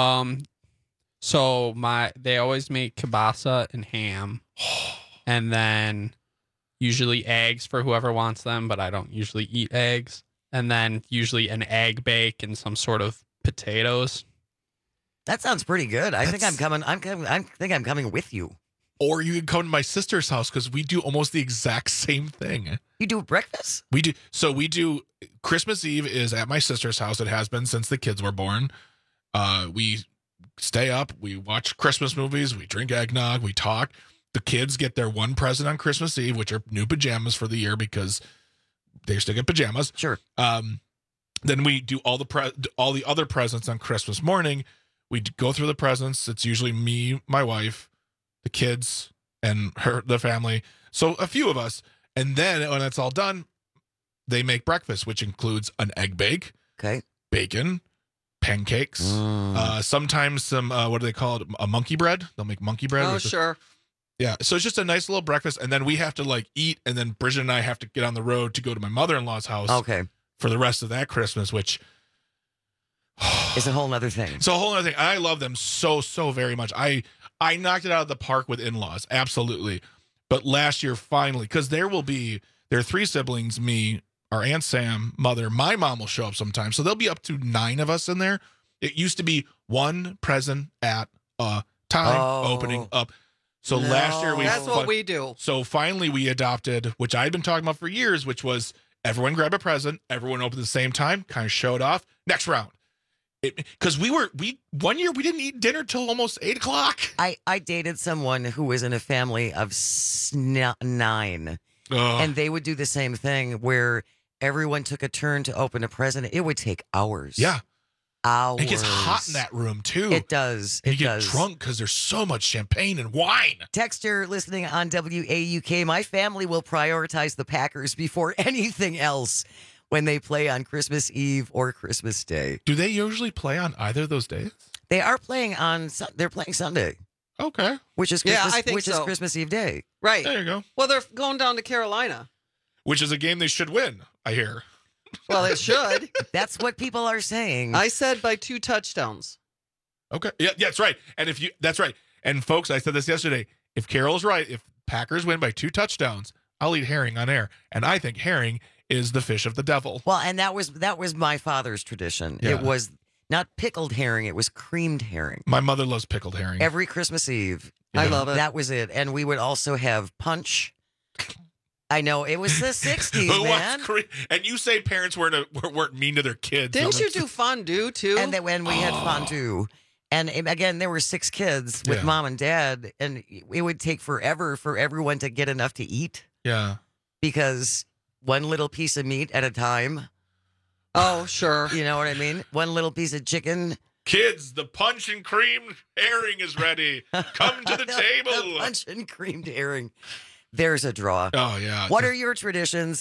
So they always make kielbasa and ham, and then usually eggs for whoever wants them, but I don't usually eat eggs. And then usually an egg bake and some sort of potatoes. That sounds pretty good. I think I'm coming with you. Or you can come to my sister's house because we do almost the exact same thing. You do breakfast? We do. So we do. Christmas Eve is at my sister's house. It has been since the kids were born. We stay up. We watch Christmas movies. We drink eggnog. We talk. The kids get their one present on Christmas Eve, which are new pajamas for the year because they still get pajamas. Sure. Then we do all the other presents on Christmas morning. We go through the presents. It's usually me, my wife, the kids, and the family. So a few of us. And then when it's all done, they make breakfast, which includes an egg bake, bacon, pancakes, sometimes some, what do they call it? A monkey bread. They'll make monkey bread. Oh, sure. Yeah, so it's just a nice little breakfast, and then we have to eat, and then Bridget and I have to get on the road to go to my mother-in-law's house for the rest of that Christmas, which is a whole other thing. It's a whole other thing. I love them so very much. I knocked it out of the park with in-laws, absolutely. But last year, finally, because there are 3 siblings, me, our Aunt Sam, mother, my mom will show up sometimes, so there'll be up to 9 of us in there. It used to be one present at a time, opening up. So last year that's what we do. So finally we adopted, which I had been talking about for years, which was everyone grab a present, everyone open at the same time, kind of show it off. Next round. Because one year we didn't eat dinner till almost 8 o'clock. I dated someone who was in a family of 9, and they would do the same thing where everyone took a turn to open a present. It would take hours. Yeah. hours. It gets hot in that room, too. It does. And It you get does. drunk because there's so much champagne and wine. Texter listening on WAUK, my family will prioritize the Packers before anything else when they play on Christmas Eve or Christmas Day. Do they usually play on either of those days? They are playing on. They're playing Sunday. Okay. Which is Christmas, I think which is so. Christmas Eve day. Right. There you go. Well, they're going down to Carolina. Which is a game they should win, I hear. Well, it should. That's what people are saying. I said by 2 touchdowns. Okay. Yeah, that's right. And that's right. And folks, I said this yesterday. If Carol's right, if Packers win by 2 touchdowns, I'll eat herring on air. And I think herring is the fish of the devil. Well, and that was my father's tradition. Yeah. It was not pickled herring, it was creamed herring. My mother loves pickled herring. Every Christmas Eve. I love it. That was it. And we would also have punch. I know, it was the 60s, man. And you say parents weren't mean to their kids. Didn't you do fondue, too? And then when we had fondue. And again, there were 6 kids with mom and dad, and it would take forever for everyone to get enough to eat. Yeah. Because one little piece of meat at a time. Oh, sure. You know what I mean? One little piece of chicken. Kids, the punch and creamed herring is ready. Come to the table. The punch and creamed herring. There's a draw. Oh, yeah. What are your traditions?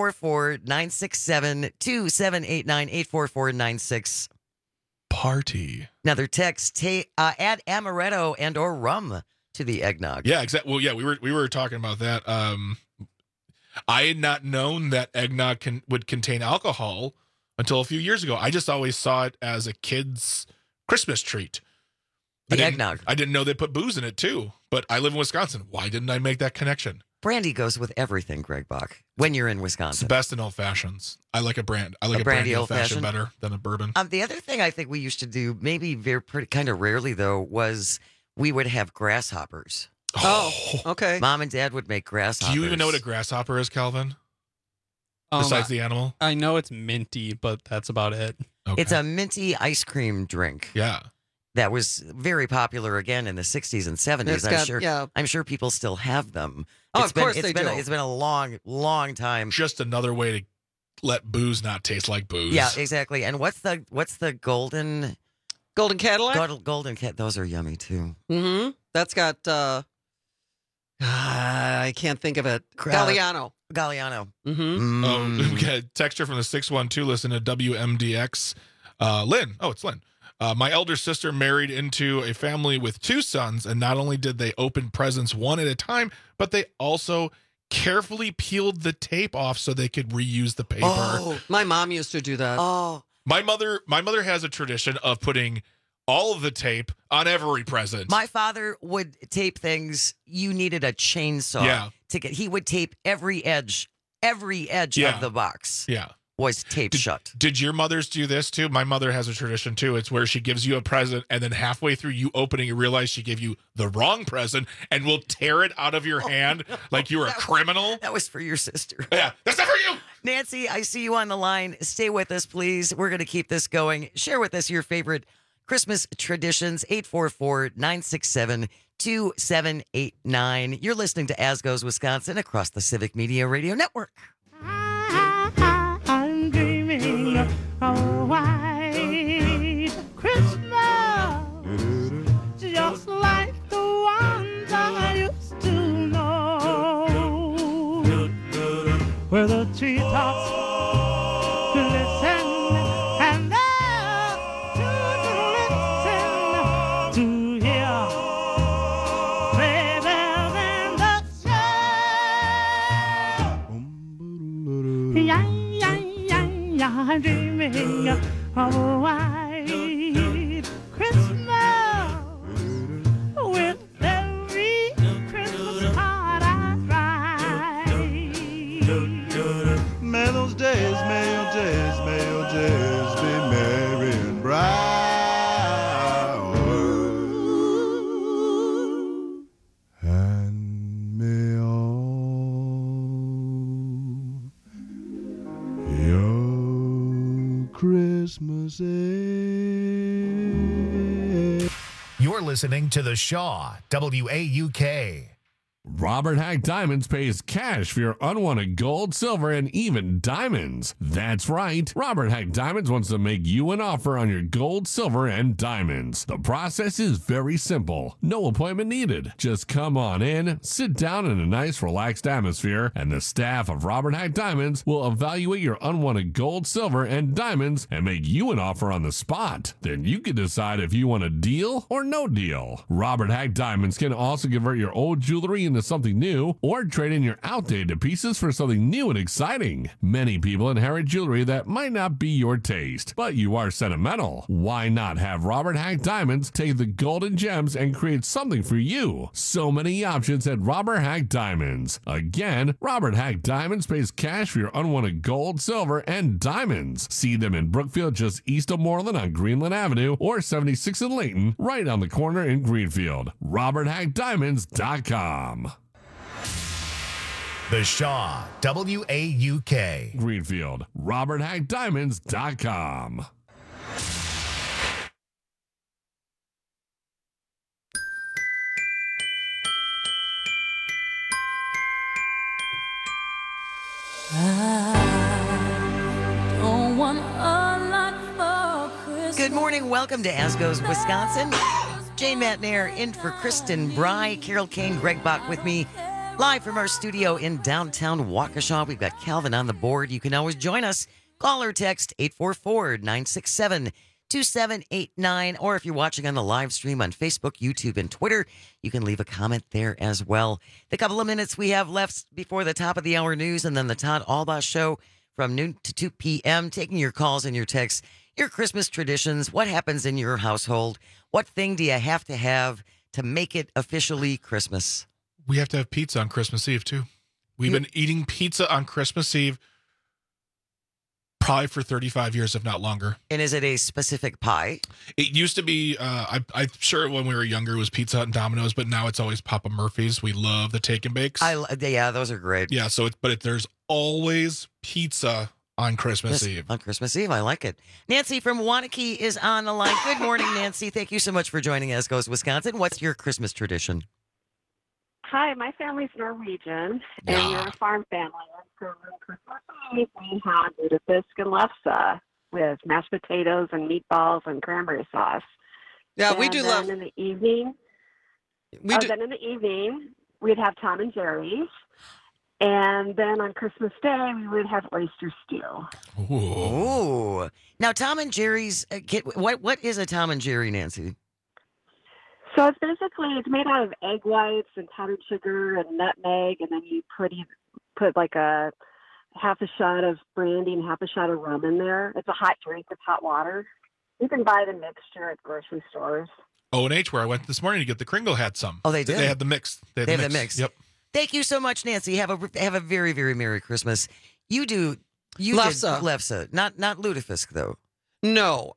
844-967-2789. 844-96. Party. Another text. Add amaretto and or rum to the eggnog. Yeah, exactly. Well, yeah, we were talking about that. I had not known that eggnog would contain alcohol until a few years ago. I just always saw it as a kid's Christmas treat. Eggnog. I didn't know they put booze in it too. But I live in Wisconsin. Why didn't I make that connection? Brandy goes with everything, Greg Bach, when you're in It's Wisconsin. the best in old fashions. I like a brandy old fashioned better than a bourbon. The other thing I think we used to do, maybe pretty kind of rarely though, was we would have grasshoppers. Oh, okay. Mom and Dad would make grasshoppers. Do you even know what a grasshopper is, Calvin? Besides the animal? I know it's minty, but that's about it. Okay. It's a minty ice cream drink. Yeah. That was very popular again in the 60s and 70s. I'm sure people still have them. Oh, of course they do. It's been a long, long time. Just another way to let booze not taste like booze. Yeah, exactly. And what's the golden Cadillac? Golden Cat. Those are yummy too. Mm-hmm. That's got I can't think of it. Galliano. Mm-hmm. We got a texture from the 612 listen to WMDX. Lynn. Oh, it's Lynn. My elder sister married into a family with 2 sons, and not only did they open presents one at a time, but they also carefully peeled the tape off so they could reuse the paper. Oh, my mom used to do that. Oh. My mother has a tradition of putting all of the tape on every present. My father would tape things. You needed a chainsaw to get. He would tape every edge of the box. Yeah. Was taped shut. Did your mothers do this too? My mother has a tradition too. It's where she gives you a present and then halfway through you opening, you realize she gave you the wrong present and will tear it out of your hand like you were a criminal. That was for your sister. Yeah, that's not for you. Nancy, I see you on the line. Stay with us, please. We're going to keep this going. Share with us your favorite Christmas traditions. 844-967-2789. You're listening to As Goes Wisconsin across the Civic Media Radio Network. I'm dreaming of a white Christmas, just like the ones I used to know, where the treetops glisten and the children listen to hear sleigh bells in the snow. I'm dreaming of a white Christmas with every Christmas card I write. May those days, may your days be merry and bright. And may all your Christmases. You're listening to The Shaw, WAUK. Robert Hack Diamonds pays cash for your unwanted gold, silver, and even diamonds. That's right. Robert Hack Diamonds wants to make you an offer on your gold, silver, and diamonds. The process is very simple. No appointment needed. Just come on in, sit down in a nice, relaxed atmosphere, and the staff of Robert Hack Diamonds will evaluate your unwanted gold, silver, and diamonds and make you an offer on the spot. Then you can decide if you want a deal or no deal. Robert Hack Diamonds can also convert your old jewelry into something new or trade in your outdated pieces for something new and exciting. Many people inherit jewelry that might not be your taste, but you are sentimental. Why not have Robert Hack Diamonds take the gold and gems and create something for you? So many options at Robert Hack Diamonds. Again, Robert Hack Diamonds pays cash for your unwanted gold, silver, and diamonds. See them in Brookfield, just east of Moreland on Greenland Avenue, or 76 in Layton, right on the corner in Greenfield. RobertHackDiamonds.com. The Shaw, WAUK. Greenfield, RobertHackDiamonds.com. Don't want a lot for Christmas. Good morning. Welcome to As Goes Wisconsin. Jane Matnair in for Kristen Bry, Carol Kane, Greg Bach with me. Live from our studio in downtown Waukesha. We've got Calvin on the board. You can always join us. Call or text 844-967-2789. Or if you're watching on the live stream on Facebook, YouTube, and Twitter, you can leave a comment there as well. The couple of minutes we have left before the top of the hour news, and then the Todd Albaugh Show from noon to 2 p.m. Taking your calls and your texts, your Christmas traditions, what happens in your household, what thing do you have to make it officially Christmas? We have to have pizza on Christmas Eve, too. We've been eating pizza on Christmas Eve probably for 35 years, if not longer. And is it a specific pie? It used to be, I'm sure when we were younger, it was Pizza Hut and Domino's, but now it's always Papa Murphy's. We love the take and bakes. Yeah, those are great. Yeah, there's always pizza on Christmas Eve. On Christmas Eve, I like it. Nancy from Wanakee is on the line. Good morning, Nancy. Thank you so much for joining As Goes Wisconsin. What's your Christmas tradition? Hi, my family's Norwegian, and we're a farm family. And so on Christmas Eve, we had lutefisk and lefse with mashed potatoes and meatballs and cranberry sauce. Yeah, we do love. In the evening, then in the evening, we'd have Tom and Jerry's, and then on Christmas Day, we would have oyster stew. Ooh. Now, Tom and Jerry's. What is a Tom and Jerry, Nancy? So it's made out of egg whites and powdered sugar and nutmeg, and then you put like a half a shot of brandy and half a shot of rum in there. It's a hot drink with hot water. You can buy the mixture at grocery stores. O&H, where I went this morning to get the Kringle, had some. Oh, they did? They had the mix. They have the mix. Yep. Thank you so much, Nancy. Have a very, very Merry Christmas. You did lefse, not lutefisk though. No,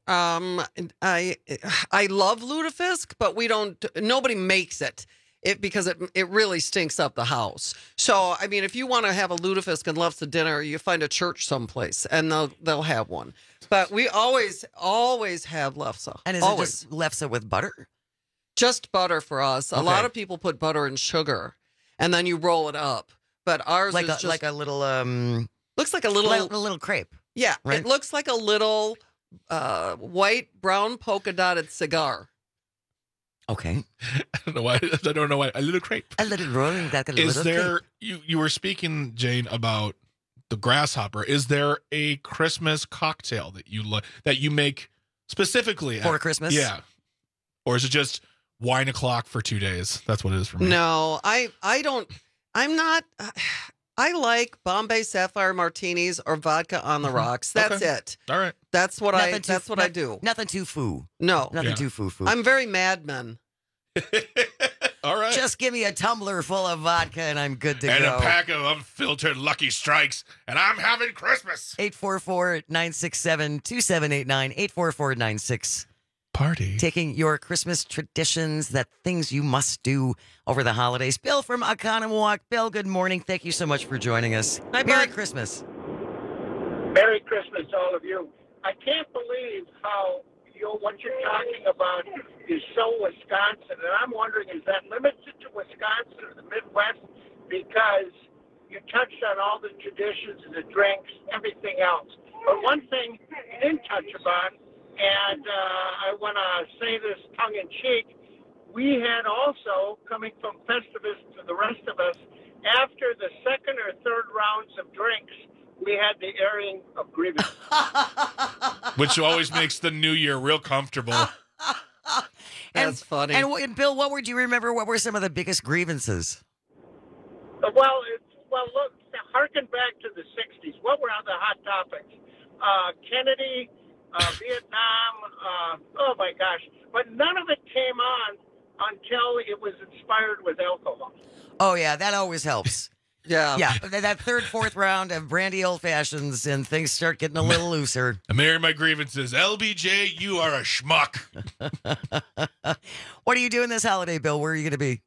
I love lutefisk, but nobody makes it because it really stinks up the house. So, I mean, if you want to have a lutefisk and lefse dinner, you find a church someplace and they'll have one. But we always have lefse. And is it just lefse with butter? Just butter for us. Okay. A lot of people put butter and sugar, and then you roll it up. But ours is just like a little looks like a little crepe. Yeah, right? It looks like a little white, brown polka dotted cigar. Okay. I don't know why. A little crepe. A little rolling like a little Is there, crepe. You were speaking, Jane, about the grasshopper. Is there a Christmas cocktail that you make specifically for Christmas? Yeah. Or is it just wine o'clock for 2 days? That's what it is for me. No, I don't. I'm not. I like Bombay Sapphire martinis or vodka on the rocks. That's it. All right. That's what I do. Nothing too foo. No. Nothing too foo. I'm very Mad Men. All right. Just give me a tumbler full of vodka and I'm good to go. And a pack of unfiltered Lucky Strikes, and I'm having Christmas. 844-967-2789. 844-96. Party. Taking your Christmas traditions, things you must do over the holidays. Bill from Oconomowoc. Bill, good morning. Thank you so much for joining us. Hi, Merry Christmas. Merry Christmas to all of you. I can't believe how what you're talking about is so Wisconsin, and I'm wondering, is that limited to Wisconsin or the Midwest? because you touched on all the traditions, the drinks, everything else. But one thing you didn't touch upon, and I want to say this tongue-in-cheek, we had also, coming from Festivus to the rest of us, after the second or third rounds of drinks, we had the airing of grievances. Which always makes the new year real comfortable. That's funny. And Bill, do you remember what were some of the biggest grievances? Well, look, harken back to the 60s. What were the hot topics? Kennedy, Vietnam, oh my gosh. But none of it came on until it was inspired with alcohol. Oh, yeah, that always helps. Yeah. Yeah, that third, fourth round of brandy old fashions and things start getting a little looser. I'm airing my grievances. LBJ, you are a schmuck. What are you doing this holiday, Bill? Where are you going to be?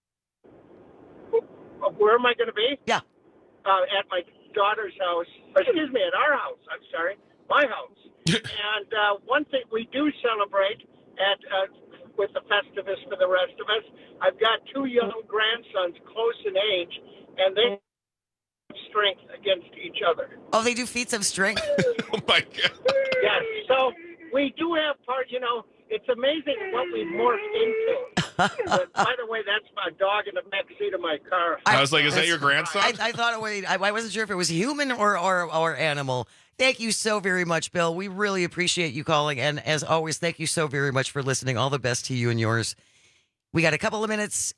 Where am I going to be? Yeah. At my daughter's house. Excuse me, at our house. I'm sorry. My house. And one thing we do celebrate with the Festivus for the rest of us, I've got 2 young grandsons close in age, and they have strength against each other. Oh, they do feats of strength? Oh, my God. Yes. So we do have it's amazing what we've morphed into. But by the way, that's my dog in the back seat of my car. I was like, is that your grandson? I thought I wasn't sure if it was human or animal. Thank you so very much, Bill. We really appreciate you calling. And as always, thank you so very much for listening. All the best to you and yours. We got a couple of minutes.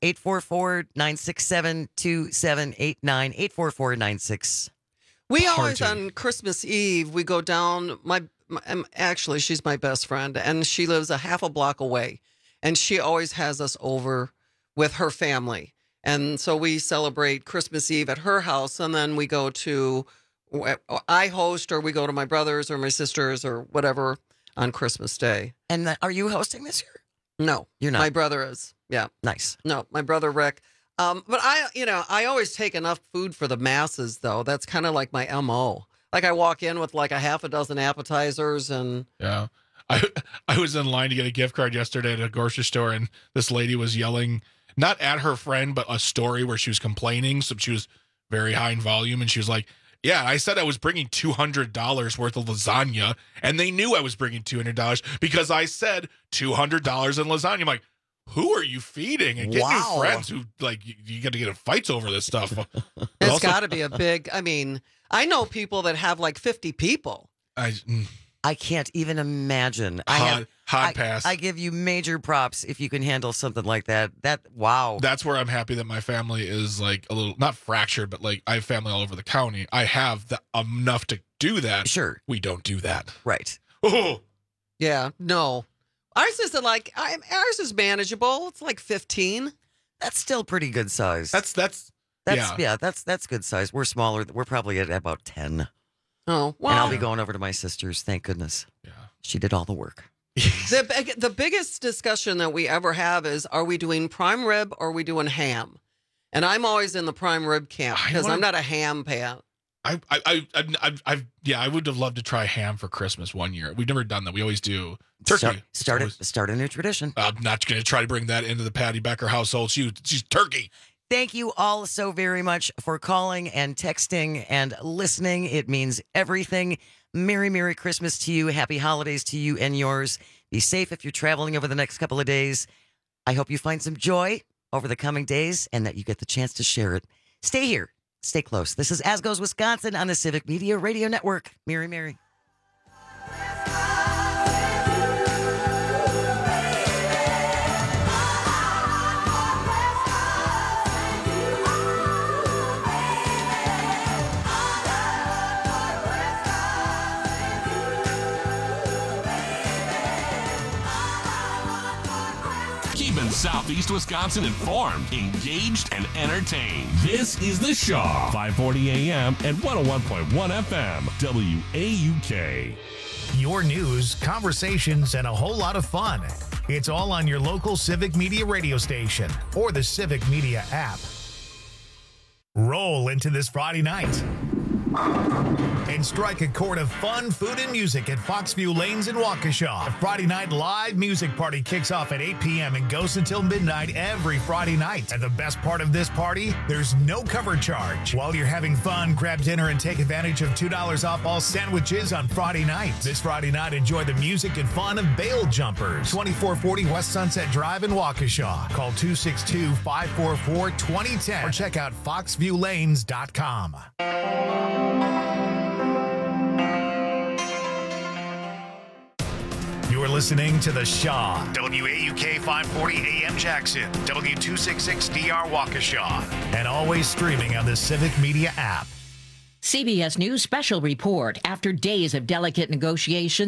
844-967-2789. 844-96. We always, on Christmas Eve, we go down. Actually, she's my best friend, and she lives a half a block away. And she always has us over with her family. And so we celebrate Christmas Eve at her house, and then we go to, I host, or we go to my brother's or my sister's or whatever on Christmas Day. And are you hosting this year? No. You're not? My brother is. Yeah. Nice. No, my brother Rick. But I always take enough food for the masses, though. That's kind of like my MO. Like I walk in with like a half a dozen appetizers and. Yeah. I was in line to get a gift card yesterday at a grocery store, and this lady was yelling, not at her friend, but a story where she was complaining. So she was very high in volume, and she was like, yeah, I said I was bringing $200 worth of lasagna, and they knew I was bringing $200 because I said $200 in lasagna. I'm like, who are you feeding? And get new friends who, like, you got to get in fights over this stuff. It's got to be a big, I know people that have like 50 people. I can't even imagine. Hot pass. I give you major props if you can handle something like that. Wow. That's where I'm happy that my family is like a little, not fractured, but like I have family all over the county. I have enough to do that. Sure. We don't do that. Right. Oh. Yeah. No. Ours is ours is manageable. It's like 15. That's still pretty good size. That's good size. We're smaller. We're probably at about 10. Oh, wow. And I'll be going over to my sister's. Thank goodness. Yeah. She did all the work. The biggest discussion that we ever have is, are we doing prime rib or are we doing ham? And I'm always in the prime rib camp because I'm not a ham fan. I would have loved to try ham for Christmas one year. We've never done that. We always do turkey. Start a new tradition. I'm not going to try to bring that into the Patty Becker household. She's turkey. Thank you all so very much for calling and texting and listening. It means everything. Merry, Merry Christmas to you. Happy holidays to you and yours. Be safe if you're traveling over the next couple of days. I hope you find some joy over the coming days and that you get the chance to share it. Stay here. Stay close. This is As Goes Wisconsin on the Civic Media Radio Network. Merry, Merry. Keeping Southeast Wisconsin informed, engaged, and entertained. This is The Shaw, 540 AM and 101.1 FM, WAUK. Your news, conversations, and a whole lot of fun. It's all on your local Civic Media radio station or the Civic Media app. Roll into this Friday night. And strike a chord of fun, food, and music at Foxview Lanes in Waukesha. The Friday night live music party kicks off at 8 p.m. and goes until midnight every Friday night. And the best part of this party, there's no cover charge. While you're having fun, grab dinner and take advantage of $2 off all sandwiches on Friday night. This Friday night, enjoy the music and fun of Bail Jumpers. 2440 West Sunset Drive in Waukesha. Call 262-544-2010 or check out foxviewlanes.com. You're listening to The Shaw, WAUK 540 AM Jackson, W266DR Waukesha, and always streaming on the Civic Media app. CBS News special report. After days of delicate negotiations,